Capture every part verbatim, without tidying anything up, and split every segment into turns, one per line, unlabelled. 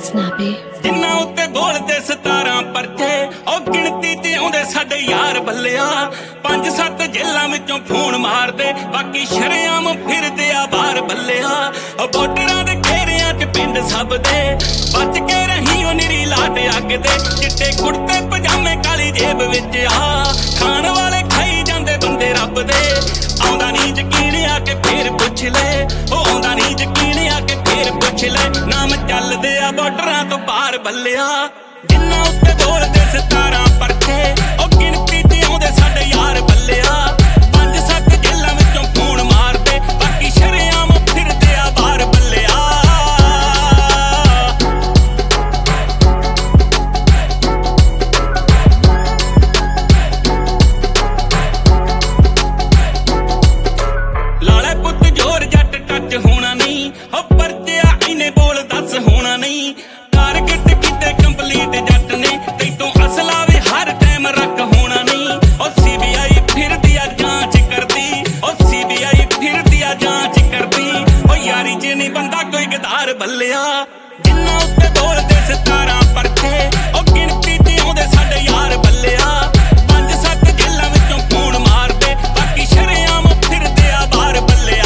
snappy
ਜਿੰਨਾ ਉੱਤੇ ਬੋਲਦੇ ਸਤਾਰਾਂ ਪਰਚੇ ਉਹ ਗਿਣਤੀ ਤੇ ਆਉਂਦੇ ਸਾਡੇ ਯਾਰ ਬੱਲਿਆ ਪੰਜ ਸੱਤ ਜੇਲਾਂ ਵਿੱਚੋਂ ਫੋਨ ਮਾਰਦੇ ਬਾਕੀ ਸ਼ਰੇਆਮ ਫਿਰਦੇ ਆ ਬਾਹਰ ਬੱਲਿਆ ਉਹ ਬਾਰਡਰਾਂ ਦੇ ਘੇਰਿਆਂ 'ਚ ਪਿੰਡ ਸਭ ਦੇ ਬਚ ਕੇ ਰਹੀ ਉਹ ਨਿਰੀ ਲਾਟ ਅੱਗ ਦੇ ਚਿੱਟੇ ਕੁੜਤੇ ਪਜਾਮੇ ਕਾਲੀ ਜੇਬ ਵਿੱਚ ਆ ਖਾਣ ਵਾਲੇ ਖਾਈ ਜਾਂਦੇ ਬੰਦੇ ਰੱਬ ਦੇ ਆਉਂਦਾ ਨੀ ਯਕੀਨ ਆ ਕੇ ਫੇਰ ਪੁੱਛ ਲੈ ਉਹ ਆਉਂਦਾ ਨੀ ਯਕੀਨ ਆ ਕੇ ਫੇਰ ਪੁੱਛ ਲੈ ਨਾਮ ਚੱਲਦੇ ਆ ਬਾਰਡਰਾਂ ਤੋਂ ਪਾਰ ਬੱਲਿਆ ਜਿੰਨਾ ਉੱਤੇ ਬੋਲਦੇ ਸਤਾਰਾਂ ਪਰਚੇ ਉਹ ਗਿਣਤੀ ਤੇ ਆਉਂਦੇ ਸਾਡੇ ਯਾਰ ਬੱਲਿਆ ਪੰਜ ਸੱਤ ਜੇਲਾਂ ਵਿੱਚੋਂ ਫੋਨ ਮਾਰਦੇ ਬਾਕੀ ਸ਼ਰੇਆਮ ਫਿਰਦੇ ਆ ਬਾਹਰ ਬੱਲਿਆ ਲਾਲੇ ਪੁੱਤ ਜੋਰ ਜੱਟ ਟੱਚ ਹੋਣਾ ਨਹੀਂ ਉਹ ਪਰਚਿਆ ਇਹਨੇ ਬੋਲ ਦੱਸ ਹੋਣਾ ਨਹੀਂ ਟਾਰਗੇਟ ਕੀਤੇ ਕੰਪਲੀਟ ਜੱਟ ਨੇ ਤੈਨੂੰ ਅਸਲਾ ਵੀ ਹਰ ਟਾਈਮ ਰੱਖ ਹੋਣਾ ਨਹੀਂ ਉਹ ਸੀਬੀਆਈ ਫਿਰਦੀ ਆ ਜਾਂਚ ਕਰਦੀ ਉਹ ਸੀਬੀਆਈ ਫਿਰਦੀ ਆ ਜਾਂਚ ਕਰਦੀ ਉਹ ਯਾਰੀ 'ਚ ਨਹੀਂ ਬੰਦਾ ਕੋਈ ਗਦਾਰ ਬੱਲਿਆ ਜਿੰਨਾ ਉੱਤੇ ਬੋਲਦੇ ਸਤਾਰਾਂ ਪਰਚੇ ਉਹ ਗਿਣਤੀ ਤੇ ਆਉਂਦੇ ਸਾਡੇ ਯਾਰ ਬੱਲਿਆ ਪੰਜ ਸੱਤ ਜੇਲਾਂ ਵਿੱਚੋਂ ਫੋਨ ਮਾਰਦੇ ਬਾਕੀ ਸ਼ਰੇਆਮ ਫਿਰਦੇ ਆ ਬਾਹਰ ਬੱਲਿਆ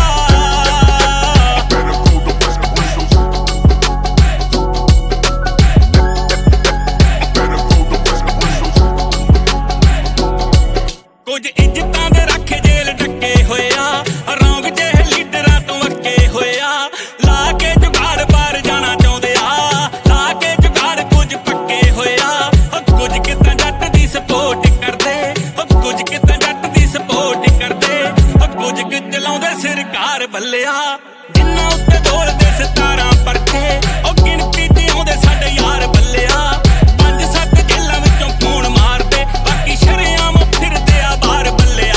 ਕੁਝ ਇੱਜ਼ਤਾਂ ਦੇ ਰੱਖੇ ਜੇਲ ਡੱਕੇ ਹੋਇਆ ਰੌਂਗ ਜਿਹੇ ਲੀਡਰਾਂ ਤੋਂ ਅੱਕੇ ਹੋਇਆ ਲਾ ਕੇ ਜੁਗਾੜ ਬਾਹਰ ਜਾਣਾ ਚਾਹੁੰਦੇ ਆ ਲਾ ਕੇ ਜੁਗਾੜ ਕੁਝ ਪੱਕੇ ਹੋਇਆ ਕੁਝ ਕਿਤਾ ਜੱਟ ਦੀ ਸਪੋਰਟ ਕਰਦੇ ਕੁਝ ਕਿਤਾ ਜੱਟ ਦੀ ਸਪੋਰਟ ਕਰਦੇ ਕੁਝ ਕਿ ਚਲਾਉਂਦੇ ਸਰਕਾਰ ਬੱਲਿਆ ਜਿੰਨਾ ਉੱਤੇ ਬੋਲਦੇ ਸਤਾਰਾਂ ਪਰਚੇ ਉਹ ਗਿਣਤੀ ਤੇ ਆਉਂਦੇ ਸਾਡੇ ਯਾਰ ਬੱਲਿਆ ਪੰਜ ਸੱਤ ਜੇਲਾਂ ਵਿੱਚੋਂ ਫੋਨ ਮਾਰਦੇ ਬਾਕੀ ਸ਼ਰੇਆਮ ਫਿਰਦੇ ਆ ਬਾਹਰ ਬੱਲਿਆ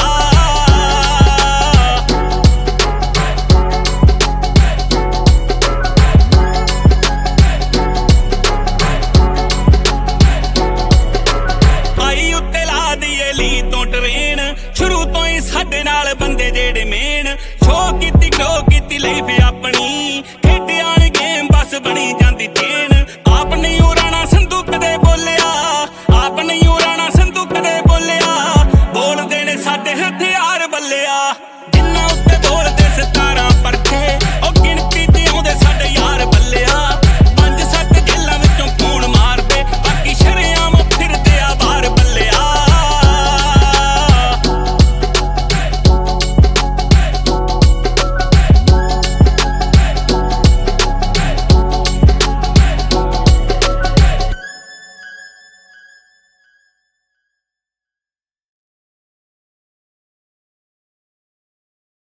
ਆਈ ਉੱਤੇ ਲਾ ਦੀਏ ਲੀ ਤੋਂ ਟਰੇਨ ਸ਼ੁਰੂ ਤੋਂ ਹੀ ਸਾਡੇ ਨਾਲ ਬੰਦੇ ਜਿਹੜੇ ਮੇਨ ਸ਼ੋ ਕੀਤੀ ਗਰੋ